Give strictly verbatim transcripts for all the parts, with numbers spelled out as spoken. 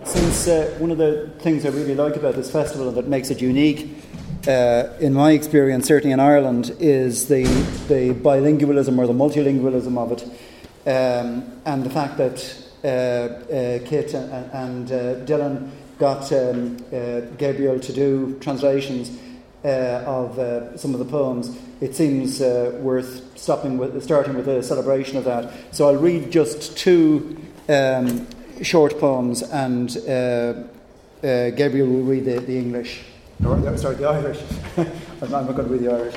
since uh, one of the things I really like about this festival that makes it unique, uh, in my experience, certainly in Ireland, is the, the bilingualism or the multilingualism of it, um, and the fact that uh, uh, Kit and, and uh, Dylan got um, uh, Gabriel to do translations uh, of uh, some of the poems. It seems uh, worth stopping with, starting with a celebration of that. So I'll read just two um, short poems, and uh, uh, Gabriel will read the, the English. Or, sorry, the Irish. I'm not going to read the Irish.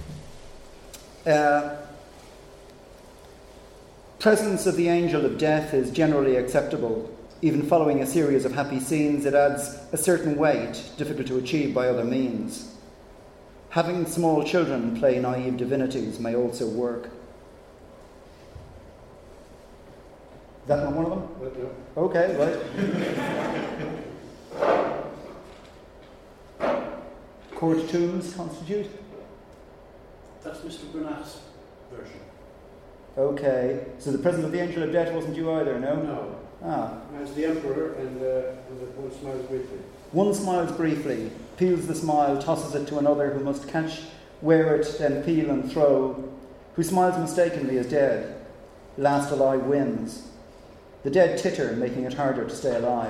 Uh, presence of the angel of death is generally acceptable. Even following a series of happy scenes, it adds a certain weight, difficult to achieve by other means. Having small children play naive divinities may also work. Is that not one of them? Okay, right. Court tombs constitute? That's Mister Burnat's version. Okay, so the presence of the angel of death wasn't you either, no? No. Ah. As the emperor, and, uh, and the one smiles briefly. One smiles briefly, peels the smile, tosses it to another who must catch, wear it, then peel and throw. Who smiles mistakenly is dead. Last alive wins. The dead titter, making it harder to stay alive.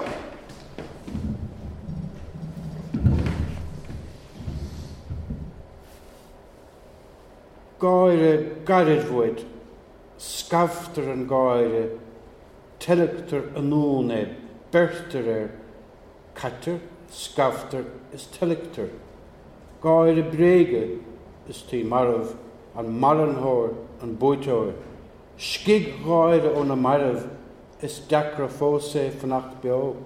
Gaire garidwood, skafter an gaire, telector anone, berterer, catter, skafter is telector. Gaire brege is tí marav, an maranhor an boitor. Skig gaire on a marav is dacra fose fanacht beo.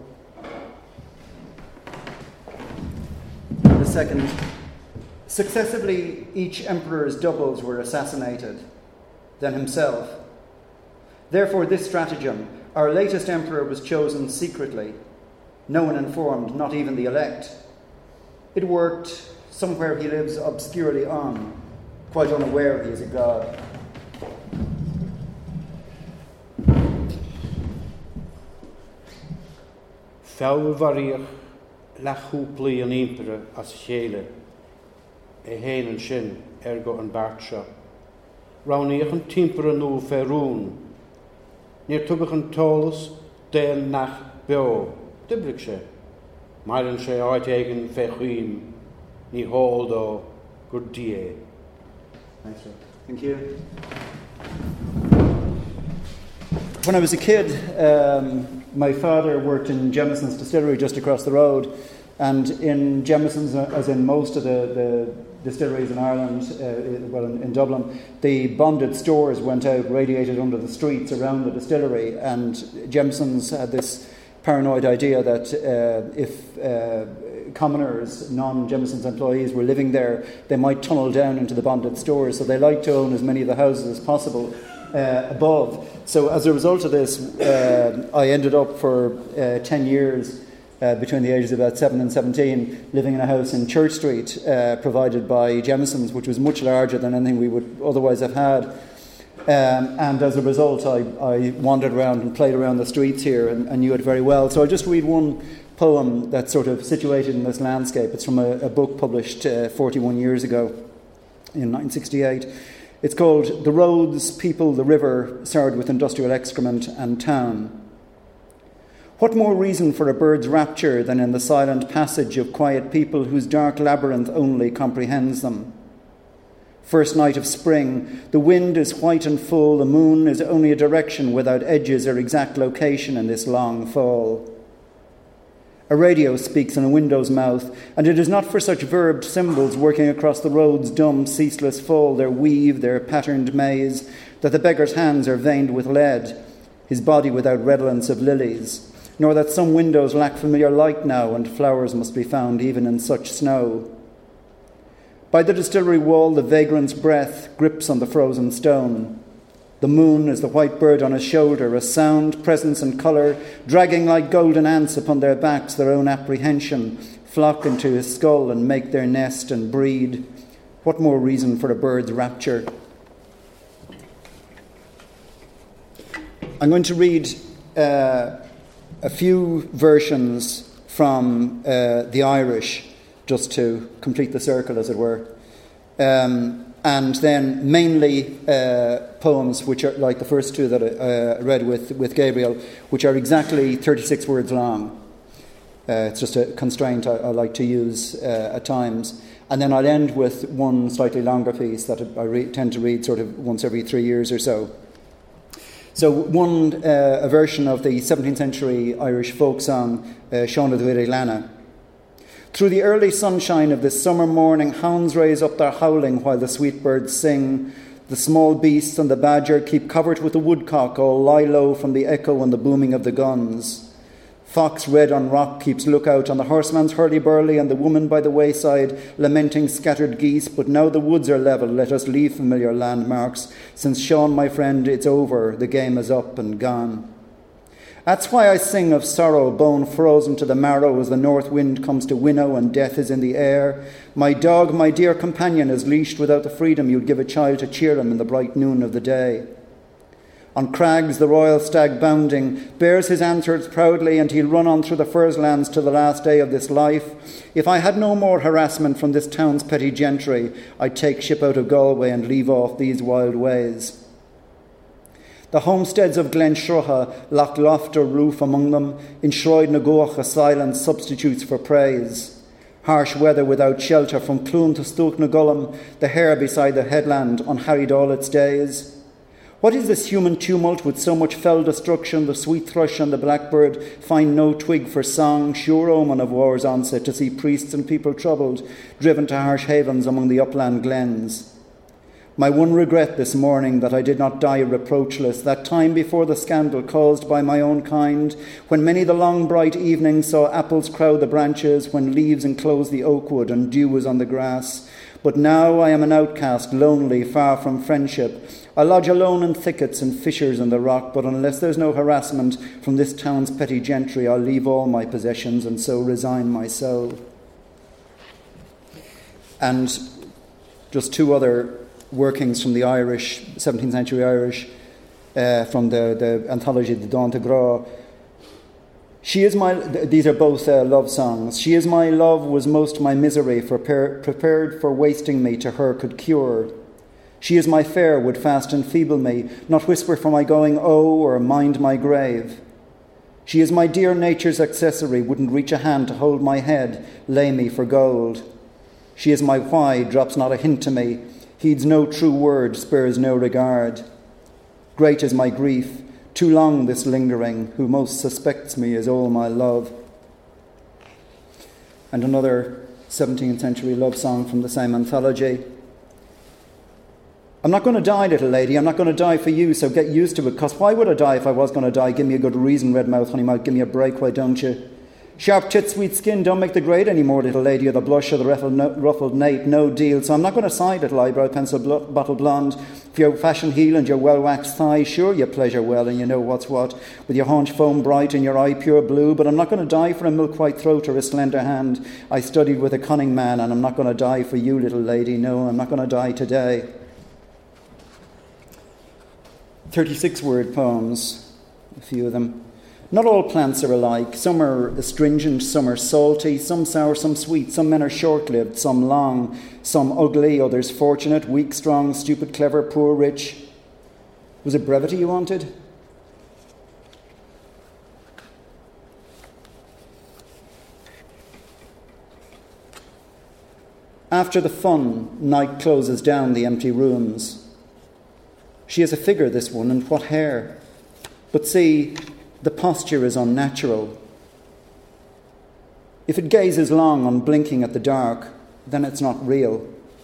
The second. Successively, each emperor's doubles were assassinated, then himself. Therefore, this stratagem, our latest emperor was chosen secretly, no one informed, not even the elect. It worked. Somewhere he lives obscurely on, quite unaware he is a god. Fel variach lachúplí an impere as chéle. E héin an sin ergo an bartsha. Rauníoch an timpere nú ferún. Níor tubach an tolas déal nach beo. Dibrig sé. Mailan sé áit eigen fechuim. Ní háldo gur die. Thanks, sir. Thank you. When I was a kid, um, my father worked in Jameson's distillery just across the road. And in Jameson's, as in most of the, the distilleries in Ireland, uh, well, in, in Dublin, the bonded stores went out, radiated under the streets around the distillery. And Jameson's had this paranoid idea that uh, if uh, commoners, non-Jameson's employees, were living there, they might tunnel down into the bonded stores. So they liked to own as many of the houses as possible uh, above. So as a result of this, uh, I ended up for uh, ten years, Uh, between the ages of about seven and seventeen, living in a house in Church Street, uh, provided by Jameson's, which was much larger than anything we would otherwise have had. Um, and as a result, I, I wandered around and played around the streets here and, and knew it very well. So I'll just read one poem that's sort of situated in this landscape. It's from a, a book published uh, forty-one years ago, in nineteen sixty-eight. It's called The Roads, People, the River, Starred with Industrial Excrement and Town. What more reason for a bird's rapture than in the silent passage of quiet people whose dark labyrinth only comprehends them? First night of spring, the wind is white and full, the moon is only a direction without edges or exact location in this long fall. A radio speaks in a window's mouth, and it is not for such verbed symbols working across the road's dumb, ceaseless fall, their weave, their patterned maze, that the beggar's hands are veined with lead, his body without redolence of lilies, nor that some windows lack familiar light now and flowers must be found even in such snow. By the distillery wall, the vagrant's breath grips on the frozen stone. The moon is the white bird on his shoulder, a sound, presence and colour, dragging like golden ants upon their backs their own apprehension, flock into his skull and make their nest and breed. What more reason for a bird's rapture? I'm going to read uh, a few versions from uh, the Irish, just to complete the circle, as it were. Um, and then mainly uh, poems which are like the first two that I uh, read with, with Gabriel, which are exactly thirty-six words long. Uh, it's just a constraint I, I like to use uh, at times. And then I'll end with one slightly longer piece that I re- tend to read sort of once every three years or so. So one, uh, a version of the seventeenth century Irish folk song, uh, Sean of the Widow Lana. Through the early sunshine of this summer morning, hounds raise up their howling while the sweet birds sing. The small beasts and the badger keep covert with the woodcock, all lie low from the echo and the booming of the guns. Fox red on rock keeps lookout on the horseman's hurly-burly and the woman by the wayside lamenting scattered geese. But now the woods are level, let us leave familiar landmarks. Since Sean, my friend, it's over, the game is up and gone. That's why I sing of sorrow, bone frozen to the marrow as the north wind comes to winnow and death is in the air. My dog, my dear companion, is leashed without the freedom you'd give a child to cheer him in the bright noon of the day. On crags the royal stag bounding bears his antlers proudly, and he'll run on through the furze lands to the last day of this life. If I had no more harassment from this town's petty gentry, I'd take ship out of Galway and leave off these wild ways. The homesteads of Glen Shruha lack loft or roof among them. In Shroyd na Goch, silence substitutes for praise. Harsh weather without shelter from Clun to Stoke na Gullum, the hair beside the headland unharried all its days. What is this human tumult with so much fell destruction? The sweet thrush and the blackbird find no twig for song, sure omen of war's onset to see priests and people troubled, driven to harsh havens among the upland glens. My one regret this morning that I did not die reproachless, that time before the scandal caused by my own kind, when many the long bright evenings saw apples crowd the branches, when leaves enclosed the oak wood and dew was on the grass. But now I am an outcast, lonely, far from friendship. I lodge alone in thickets and fissures in the rock, but unless there's no harassment from this town's petty gentry, I'll leave all my possessions and so resign my soul. And just two other workings from the Irish, seventeenth century Irish, uh, from the, the anthology The Dawn to Gra. She is my, these are both uh, love songs. She is my love, was most my misery, for per, prepared for wasting me to her could cure. She is my fair, would fast enfeeble me, not whisper for my going oh, or mind my grave. She is my dear nature's accessory, wouldn't reach a hand to hold my head, lay me for gold. She is my why, drops not a hint to me, heeds no true word, spares no regard. Great is my grief, too long this lingering, who most suspects me is all my love. And another seventeenth century love song from the same anthology. I'm not going to die, little lady, I'm not going to die for you, so get used to it, because why would I die if I was going to die? Give me a good reason, red mouth, honey mouth, give me a break, why don't you? Sharp tit, sweet skin, don't make the grade anymore, little lady, or the blush or the ruffled, no, ruffled nape, no deal. So I'm not going to sigh, little eyebrow pencil bl- bottle blonde, for your fashion heel and your well-waxed thigh. Sure, you pleasure well, and you know what's what, with your haunch foam bright and your eye pure blue. But I'm not going to die for a milk-white throat or a slender hand. I studied with a cunning man, and I'm not going to die for you, little lady. No, I'm not going to die today. thirty-six word poems, a few of them. Not all plants are alike. Some are astringent, some are salty, some sour, some sweet. Some men are short-lived, some long, some ugly, others fortunate, weak, strong, stupid, clever, poor, rich. Was it brevity you wanted? After the fun, night closes down the empty rooms. She is a figure, this one, and what hair. But see, the posture is unnatural. If it gazes long, unblinking at the dark, then it's not real.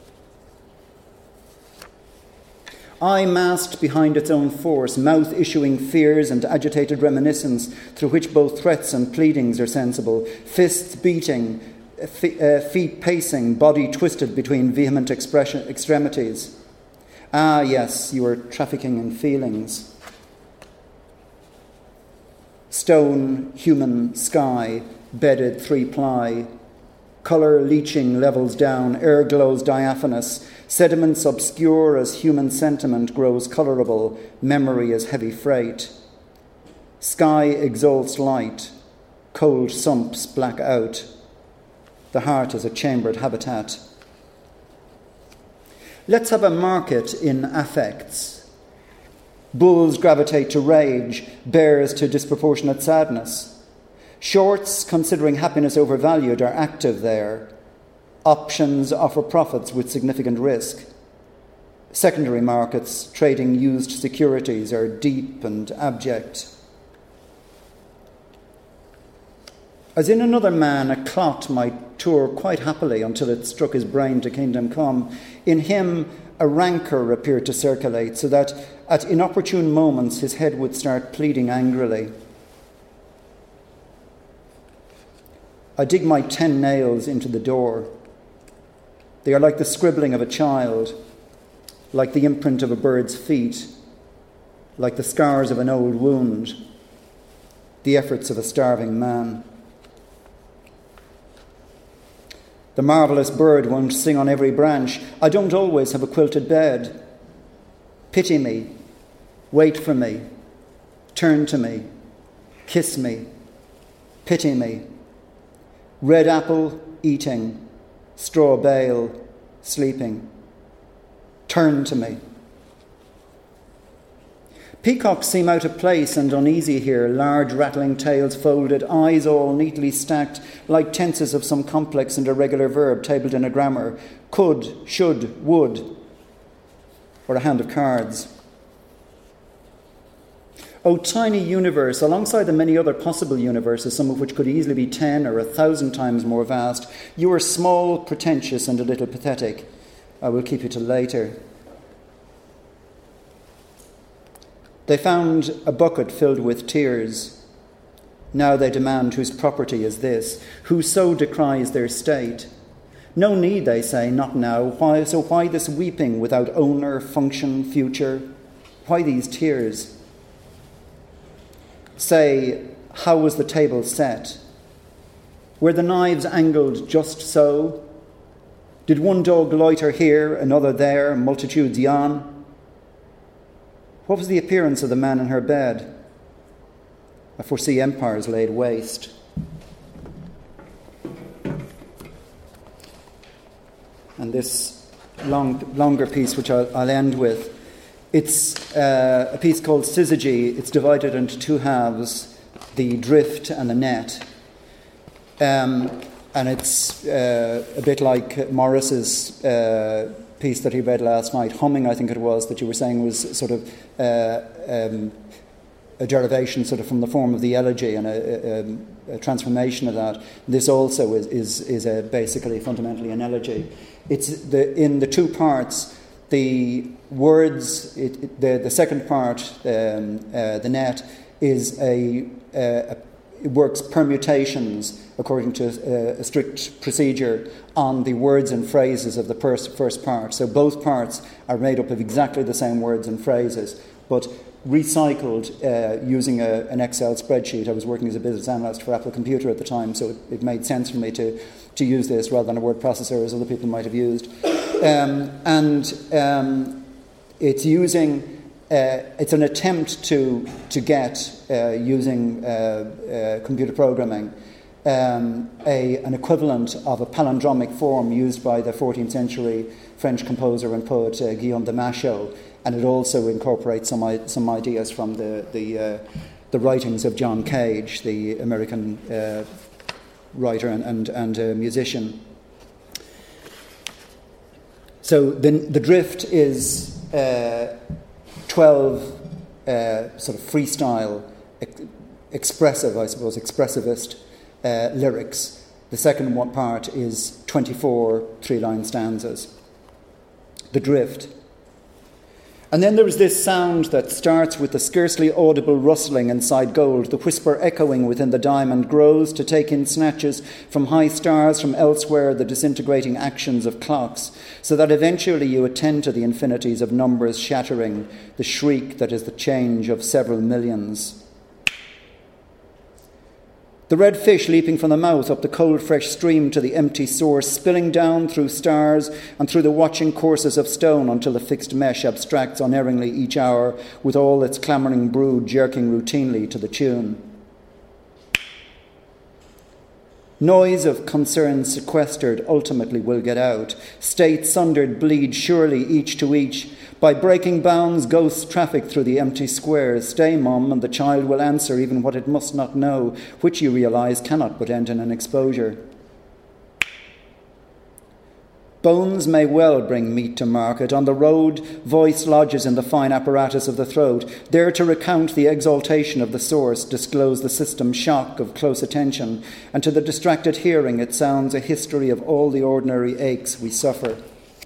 Eye masked behind its own force, mouth issuing fears and agitated reminiscence through which both threats and pleadings are sensible, fists beating, f- uh, feet pacing, body twisted between vehement expression, extremities. Ah, yes, you are trafficking in feelings. Stone, human, sky, bedded three-ply. Colour leaching levels down, air glows diaphanous. Sediments obscure as human sentiment grows colourable. Memory is heavy freight. Sky exalts light, cold sumps black out. The heart is a chambered habitat. Let's have a market in affects. Bulls gravitate to rage, bears to disproportionate sadness. Shorts, considering happiness overvalued, are active there. Options offer profits with significant risk. Secondary markets, trading used securities, are deep and abject. As in another man, a clot might tour quite happily until it struck his brain to kingdom come. In him, a rancour appeared to circulate, so that at inopportune moments his head would start pleading angrily. I dig my ten nails into the door. They are like the scribbling of a child, like the imprint of a bird's feet, like the scars of an old wound, the efforts of a starving man. The marvellous bird won't sing on every branch. I don't always have a quilted bed. Pity me, wait for me, turn to me, kiss me, pity me. Red apple, eating, straw bale, sleeping. Turn to me. Peacocks seem out of place and uneasy here, large rattling tails folded, eyes all neatly stacked, like tenses of some complex and irregular verb tabled in a grammar. Could, should, would, or a hand of cards. O tiny universe, alongside the many other possible universes, some of which could easily be ten or a thousand times more vast, you are small, pretentious, and a little pathetic. I will keep you till later. They found a bucket filled with tears. Now they demand whose property is this, who so decries their state. No need, they say, not now. Why, so why this weeping without owner, function, future? Why these tears? Say, how was the table set? Were the knives angled just so? Did one dog loiter here, another there, multitudes yawn? What was the appearance of the man in her bed? I foresee empires laid waste. And this long, longer piece, which I'll, I'll end with, it's uh, a piece called Syzygy. It's divided into two halves, the drift and the net. Um, and it's uh, a bit like Morris's uh, piece that he read last night, Humming, I think it was, that you were saying was sort of uh, um, a derivation sort of from the form of the elegy and a, a, a transformation of that. This also is is, is a basically fundamentally an elegy. It's the in the two parts, the words, it, it, the the second part, um, uh, the net, is a, a, a it works permutations according to a, a strict procedure on the words and phrases of the first, first part. So both parts are made up of exactly the same words and phrases, but recycled uh, using a, an Excel spreadsheet. I was working as a business analyst for Apple Computer at the time, so it, it made sense for me to, to use this rather than a word processor as other people might have used. Um, and um, it's using... Uh, it's an attempt to to get, uh, using uh, uh, computer programming, um, a, an equivalent of a palindromic form used by the fourteenth century French composer and poet uh, Guillaume de Machaut, and it also incorporates some some ideas from the the, uh, the writings of John Cage, the American uh, writer and and, and uh, musician. So the the drift is Uh, twelve uh, sort of freestyle, ex- expressive, I suppose, expressivist uh, lyrics. The second one part is twenty-four three-line stanzas. The drift. And then there is this sound that starts with the scarcely audible rustling inside gold, the whisper echoing within the diamond, grows to take in snatches from high stars, from elsewhere, the disintegrating actions of clocks, so that eventually you attend to the infinities of numbers shattering, the shriek that is the change of several millions. The red fish leaping from the mouth up the cold fresh stream to the empty source, spilling down through stars and through the watching courses of stone until the fixed mesh abstracts unerringly each hour, with all its clamouring brood jerking routinely to the tune. Noise of concern sequestered ultimately will get out. States sundered bleed surely each to each. By breaking bounds, ghosts traffic through the empty squares. Stay, Mum, and the child will answer even what it must not know, which you realise cannot but end in an exposure. Bones may well bring meat to market. On the road, voice lodges in the fine apparatus of the throat, there to recount the exaltation of the source, disclose the system shock of close attention, and to the distracted hearing it sounds a history of all the ordinary aches we suffer.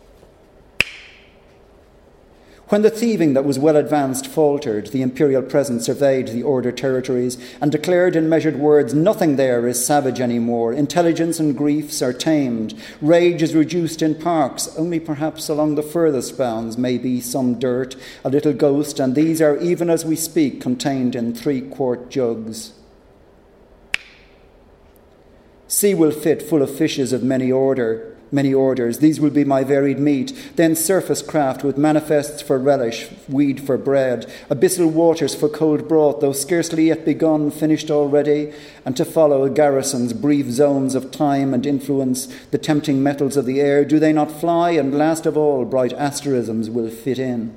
When the thieving that was well advanced faltered, the imperial presence surveyed the order territories and declared in measured words, nothing there is savage any more. Intelligence and griefs are tamed. Rage is reduced in parks. Only perhaps along the furthest bounds may be some dirt, a little ghost, and these are, even as we speak, contained in three-quart jugs. Sea will fit full of fishes of many order. Many orders, these will be my varied meat, then surface craft with manifests for relish, weed for bread, abyssal waters for cold broth, though scarcely yet begun, finished already, and to follow garrisons, brief zones of time and influence, the tempting metals of the air, do they not fly, and last of all, bright asterisms will fit in.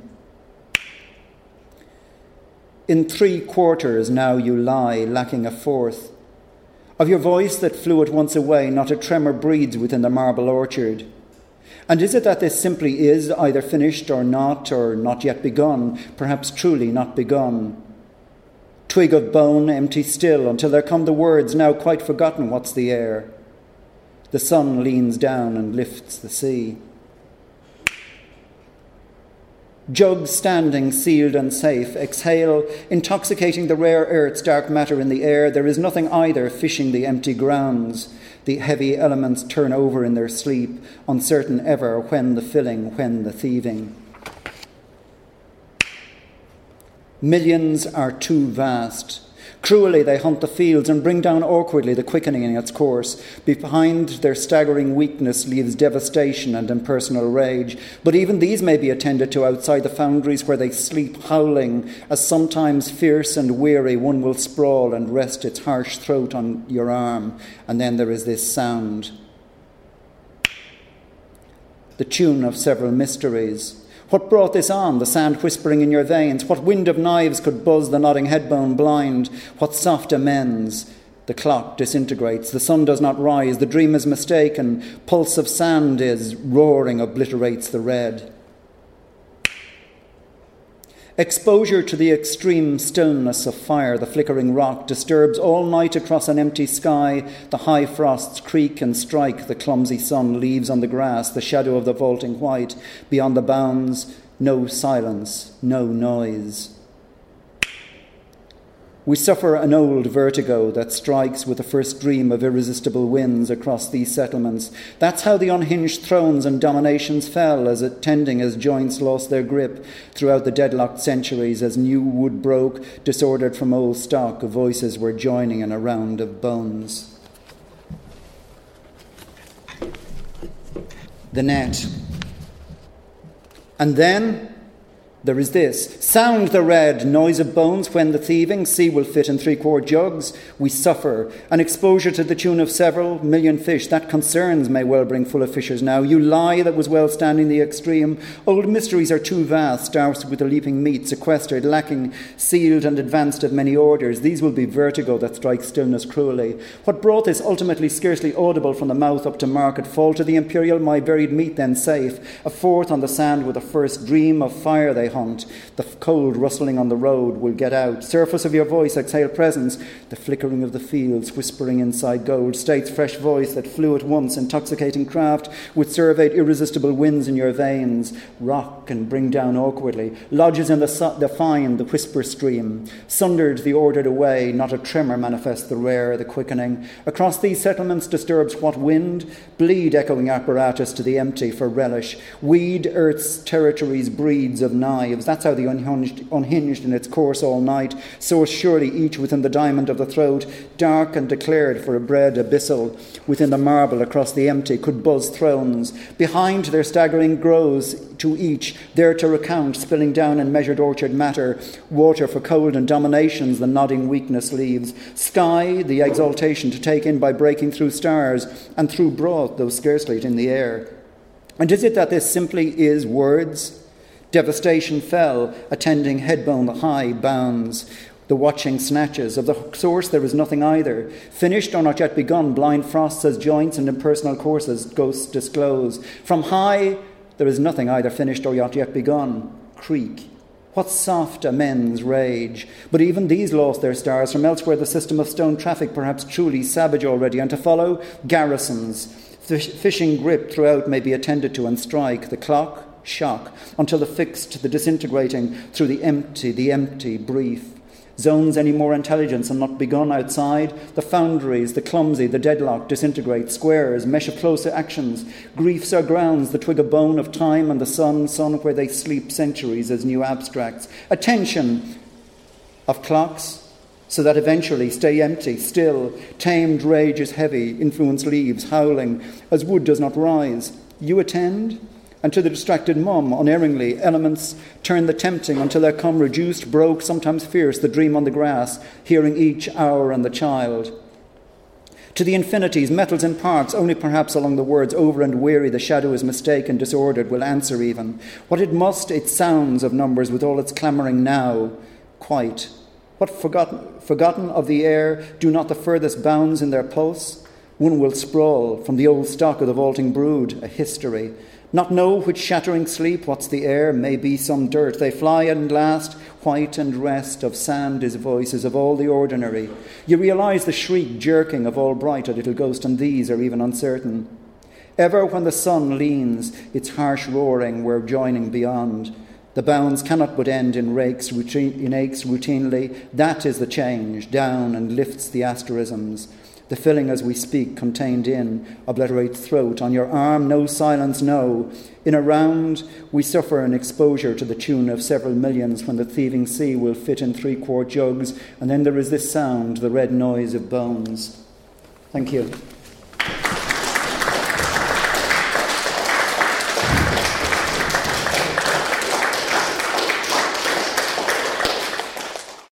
In three quarters now you lie, lacking a fourth. Of your voice that flew at once away, not a tremor breathes within the marble orchard. And is it that this simply is either finished or not, or not yet begun, perhaps truly not begun? Twig of bone, empty still, until there come the words, now quite forgotten what's the air. The sun leans down and lifts the sea. Jugs standing, sealed and safe, exhale, intoxicating the rare earth's dark matter in the air. There is nothing either fishing the empty grounds. The heavy elements turn over in their sleep, uncertain ever when the filling, when the thieving. Millions are too vast. Cruelly they hunt the fields and bring down awkwardly the quickening in its course. Behind their staggering weakness leaves devastation and impersonal rage. But even these may be attended to outside the foundries where they sleep howling, as sometimes fierce and weary one will sprawl and rest its harsh throat on your arm. And then there is this sound. The tune of several mysteries. What brought this on, the sand whispering in your veins? What wind of knives could buzz the nodding headbone blind? What soft amends? The clock disintegrates, the sun does not rise, the dream is mistaken, pulse of sand is roaring, obliterates the red. Exposure to the extreme stillness of fire, the flickering rock, disturbs all night across an empty sky. The high frosts creak and strike, the clumsy sun leaves on the grass, the shadow of the vaulting white. Beyond the bounds, no silence, no noise. We suffer an old vertigo that strikes with the first dream of irresistible winds across these settlements. That's how the unhinged thrones and dominations fell, as attending as joints lost their grip throughout the deadlocked centuries, as new wood broke, disordered from old stock, voices were joining in a round of bones. The net. And then there is this. Sound the red, noise of bones when the thieving, sea will fit in three-quart jugs. We suffer. An exposure to the tune of several million fish, that concerns may well bring full of fishers now. You lie that was well standing the extreme. Old mysteries are too vast, starved with the leaping meat, sequestered, lacking, sealed and advanced of many orders. These will be vertigo that strikes stillness cruelly. What brought this ultimately scarcely audible from the mouth up to market? Fall to the imperial, my buried meat then safe. A fourth on the sand with the first dream of fire they hunt. The cold rustling on the road will get out. Surface of your voice exhale presence. The flickering of the fields, whispering inside gold. State's fresh voice that flew at once, intoxicating craft, with surveyed irresistible winds in your veins. Rock and bring down awkwardly. Lodges in the, su- the fine, the whisper stream. Sundered the ordered away, not a tremor manifests the rare, the quickening. Across these settlements disturbs what wind? Bleed echoing apparatus to the empty for relish. Weed earth's territories breeds of knives. knives. That's how they unhinged, unhinged in its course all night, so surely each within the diamond of the throat, dark and declared for a bread abyssal, within the marble across the empty, could buzz thrones. Behind their staggering grows to each, there to recount, spilling down in measured orchard matter, water for cold and dominations the nodding weakness leaves, sky, the exaltation to take in by breaking through stars, and through broth, though scarcely in the air. And is it that this simply is words? Devastation fell, attending headbone the high bounds, the watching snatches. Of the source there is nothing either. Finished or not yet begun, blind frosts as joints and impersonal courses ghosts disclose. From high there is nothing either finished or not yet begun. Creak. What soft amends rage. But even these lost their stars. From elsewhere the system of stone traffic perhaps truly savage already, and to follow garrisons. Fishing grip throughout may be attended to and strike. The clock, shock, until the fixed, the disintegrating, through the empty, the empty, brief. Zones any more intelligence and not begun outside. The foundries, the clumsy, the deadlock, disintegrate. Squares, mesh of closer actions. Griefs are grounds, the twig of bone of time and the sun, sun where they sleep centuries as new abstracts. Attention of clocks, so that eventually stay empty, still. Tamed rage is heavy, influence leaves, howling, as wood does not rise. You attend? And to the distracted mum, unerringly, elements turn the tempting until there come reduced, broke, sometimes fierce, the dream on the grass, hearing each hour and the child. To the infinities, metals in parts, only perhaps along the words over and weary, the shadow is mistaken, disordered, will answer even. What it must, it sounds of numbers with all its clamouring now, quite. What forgotten, forgotten of the air, do not the furthest bounds in their pulse? One will sprawl from the old stock of the vaulting brood, a history. Not know which shattering sleep, what's the air, may be some dirt. They fly and last, white and rest, of sand is voices of all the ordinary. You realise the shriek jerking of all bright, a little ghost, and these are even uncertain. Ever when the sun leans, its harsh roaring we're joining beyond. The bounds cannot but end in rakes, routine, in aches routinely. That is the change, down and lifts the asterisms. The filling as we speak, contained in, obliterates throat. On your arm, no silence, no. In a round, we suffer an exposure to the tune of several millions when the thieving sea will fit in three-quart jugs, and then there is this sound, the red noise of bones. Thank you.